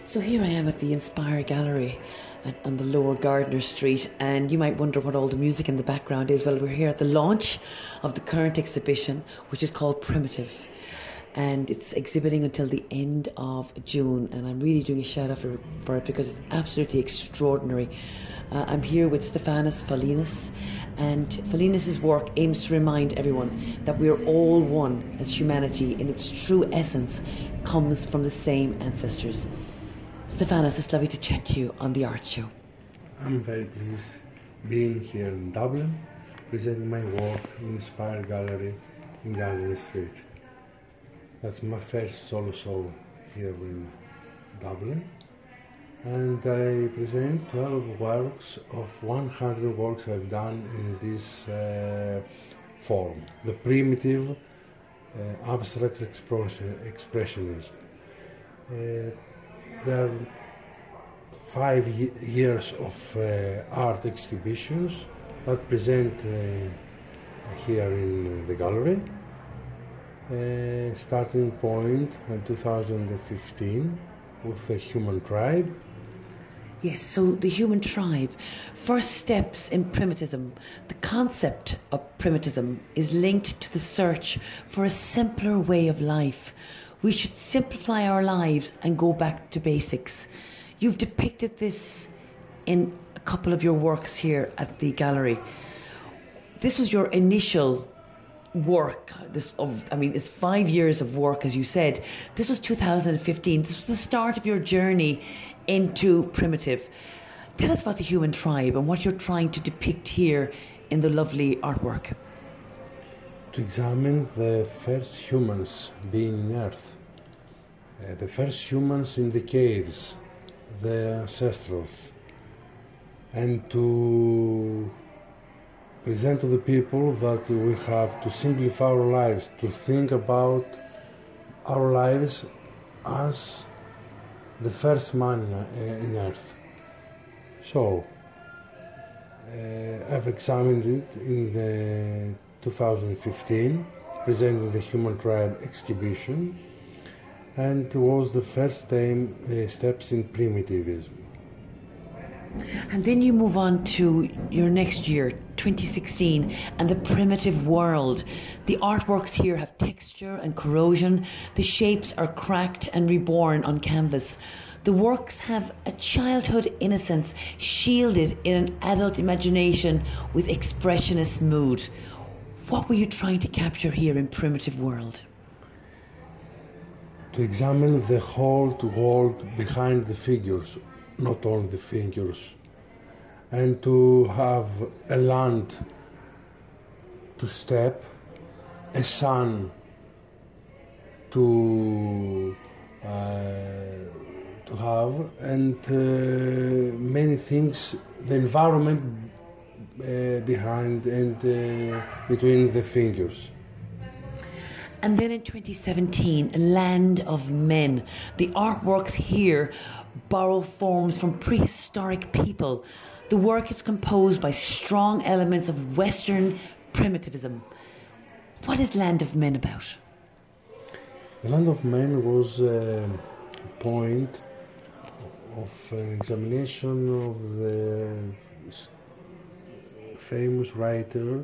So here I am at the Inspire Gallery on the Lower Gardner Street, and you might wonder what all the music in the background is. Well, we're here at the launch of the current exhibition, which is called Primitive, and it's exhibiting until the end of June, and I'm really doing a shout out for it because it's absolutely extraordinary. I'm here with Stefanos Falinis, and Falinis' work aims to remind everyone that we are all one, as humanity in its true essence comes from the same ancestors. Stefanos, it's lovely to chat to you on the art show. I'm very pleased being here in Dublin, presenting my work in Inspire Gallery in Gardner Street. That's my first solo show here in Dublin, and I present 12 works of 100 works I've done in this form, the primitive abstract expressionism. There are 5 years of art exhibitions that present here in the gallery. Starting point in 2015 with the Human Tribe. Yes, so the Human Tribe, first steps in primitivism. The concept of primitivism is linked to the search for a simpler way of life. We should simplify our lives and go back to basics. You've depicted this in a couple of your works here at the gallery. This was your initial work. It's 5 years of work, as you said. This was 2015. This was the start of your journey into primitive. Tell us about the Human Tribe and what you're trying to depict here in the lovely artwork. To examine the first humans being in Earth, the first humans in the caves, the ancestrals, and to present to the people that we have to simplify our lives, to think about our lives as the first man in Earth. So, I've examined it in the 2015, presenting the Human Tribe exhibition, and it was the first steps in primitivism. And then you move on to your next year, 2016, and the primitive world. The artworks here have texture and corrosion. The shapes are cracked and reborn on canvas. The works have a childhood innocence shielded in an adult imagination with expressionist mood. What were you trying to capture here in Primitive World? To examine the whole world behind the figures, not only the figures, and to have a land to step, a sun to have, and many things, the environment behind and between the fingers. And then in 2017, Land of Men. The artworks here borrow forms from prehistoric people. The work is composed by strong elements of Western primitivism. What is Land of Men about? The Land of Men was a point of an examination of the famous writer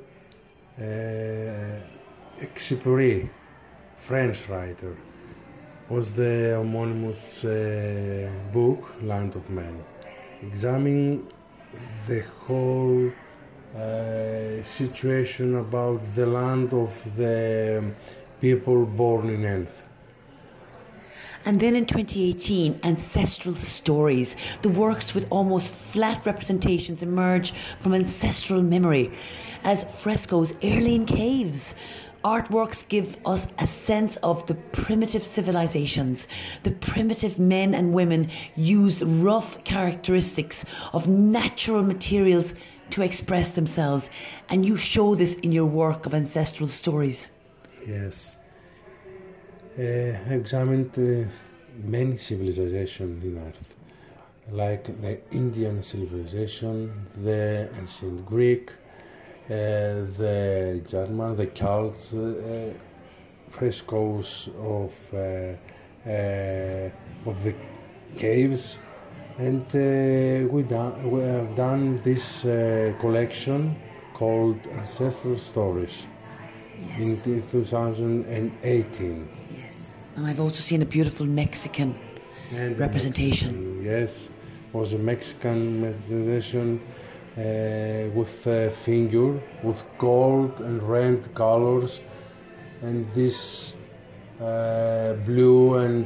Exupéry, French writer. Was the homonymous book Land of Men, examining the whole situation about the land of the people born in Earth. And then in 2018, Ancestral Stories. The works with almost flat representations emerge from ancestral memory as frescoes early in caves. Artworks give us a sense of the primitive civilizations. The primitive men and women used rough characteristics of natural materials to express themselves. And you show this in your work of Ancestral Stories. Yes. I examined many civilizations in Earth, like the Indian civilization, the ancient Greek, the German, the Celts, frescoes of the caves, and we have done this collection called Ancestral Stories in 2018. Yes. And I've also seen a beautiful Mexican representation. Yes, was a Mexican meditation with a figure with gold and red colors, and this blue and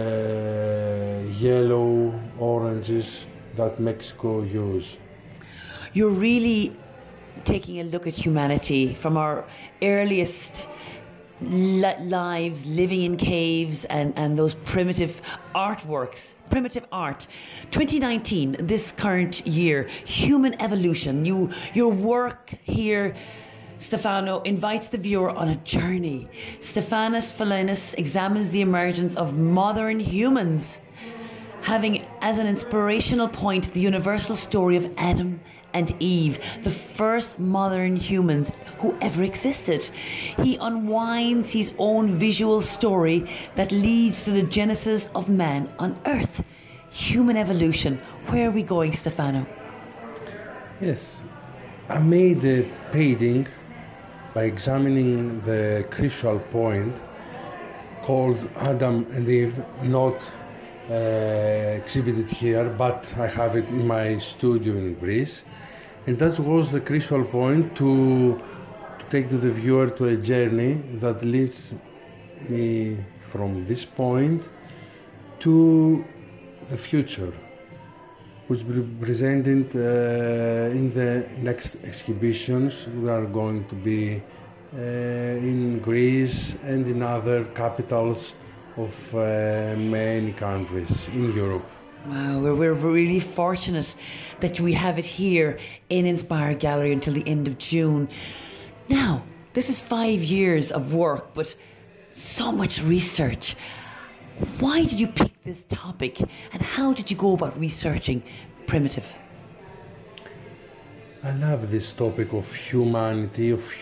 yellow oranges that Mexico use. You're really taking a look at humanity from our earliest lives living in caves and those primitive artworks, primitive art. 2019, this current year, human evolution. Your work here, Stefano, invites the viewer on a journey. Stephanos Philinis examines the emergence of modern humans, having as an inspirational point the universal story of Adam and Eve, the first modern humans who ever existed. He unwinds his own visual story that leads to the genesis of man on Earth. Human evolution. Where are we going, Stefano? Yes, I made a painting by examining the crucial point called Adam and Eve, not exhibited here, but I have it in my studio in Greece. And that was the crucial point to take to the viewer to a journey that leads me from this point to the future, which will be presented in the next exhibitions that are going to be in Greece and in other capitals of many countries in Europe. Wow, we're really fortunate that we have it here in Inspire Gallery until the end of June. Now, this is 5 years of work, but so much research. Why did you pick this topic, and how did you go about researching primitive? I love this topic of humanity, of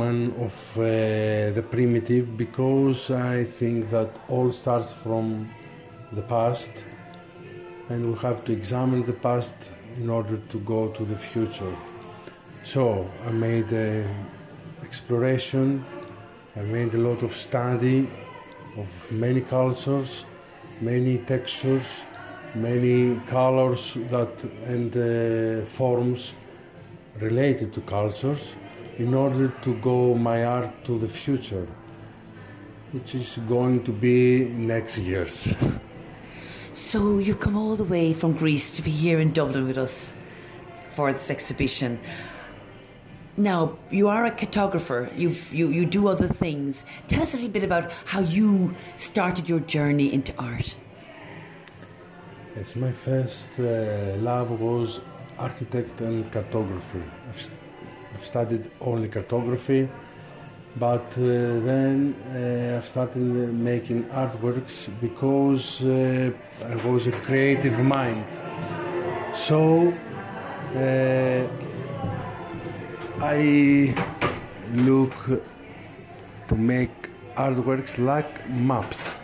the primitive, because I think that all starts from the past, and we have to examine the past in order to go to the future. So I made an exploration, I made a lot of study of many cultures, many textures, many colors and forms related to cultures, in order to go my art to the future, which is going to be next year's. So you come all the way from Greece to be here in Dublin with us for this exhibition. Now, you are a cartographer, you do other things. Tell us a little bit about how you started your journey into art. Yes, my first love was architect and cartography. I've studied only cartography, but then I've started making artworks because I was a creative mind. So I look to make artworks like maps,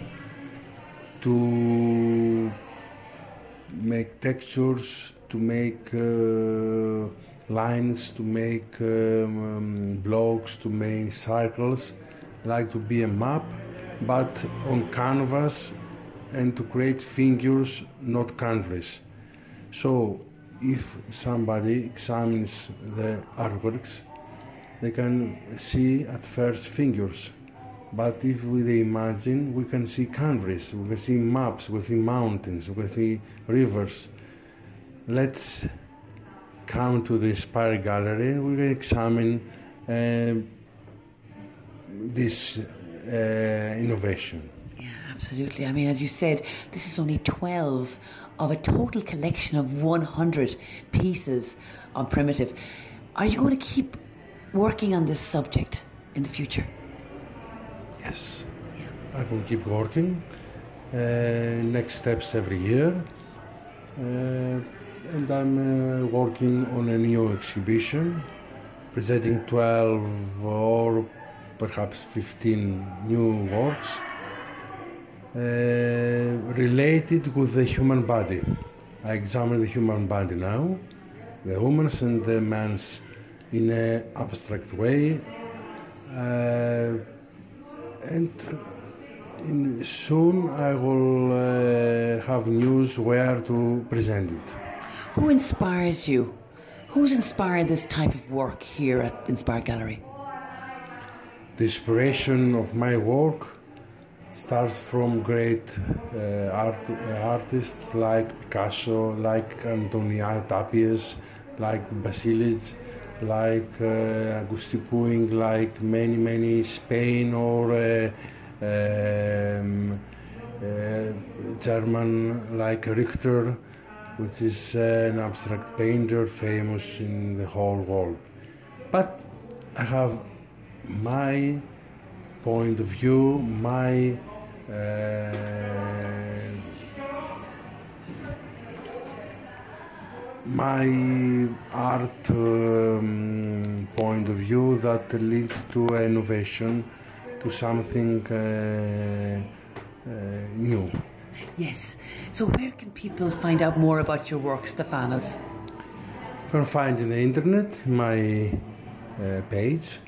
to make textures, to make lines, to make blocks, to make circles, like to be a map, but on canvas, and to create figures, not countries. So if somebody examines the artworks, they can see at first figures. But if they imagine, we can see countries, we can see maps, we can see mountains, we can see rivers. Let's come to the Inspire Gallery and we can examine this innovation. Yeah, absolutely. I mean, as you said, this is only 12 of a total collection of 100 pieces on primitive. Are you going to keep working on this subject in the future? Yes, I will keep working. Next steps every year. And I'm working on a new exhibition, presenting 12 or perhaps 15 new works. related with the human body. I examine the human body now, the woman's and the man's, in an abstract way, and soon I will have news where to present it. Who inspires you? Who's inspired this type of work here at Inspire Gallery? The inspiration of my work starts from great artists like Picasso, like Antonia Tapies, like Basilic, like Auguste Puig, like many Spain or German like Richter, which is an abstract painter famous in the whole world. But I have my point of view, my art point of view that leads to innovation, to something new. Yes. So where can people find out more about your work, Stefanos? You can find in the internet my page,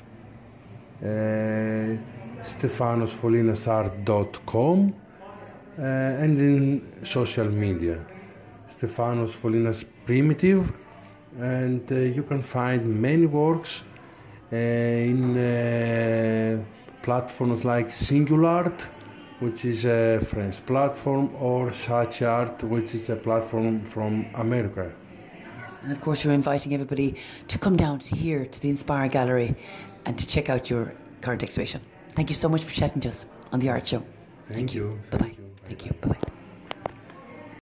stefanosfolinasart.com, and in social media, Stefanos Folinas Primitive, and you can find many works in platforms like Singular, which is a French platform, or Saatchi, which is a platform from America. Yes, and of course you're inviting everybody to come down here to the Inspire Gallery and to check out your current exhibition. Thank you so much for chatting to us on The Art Show. Thank you. Bye-bye. Thank you. Bye-bye.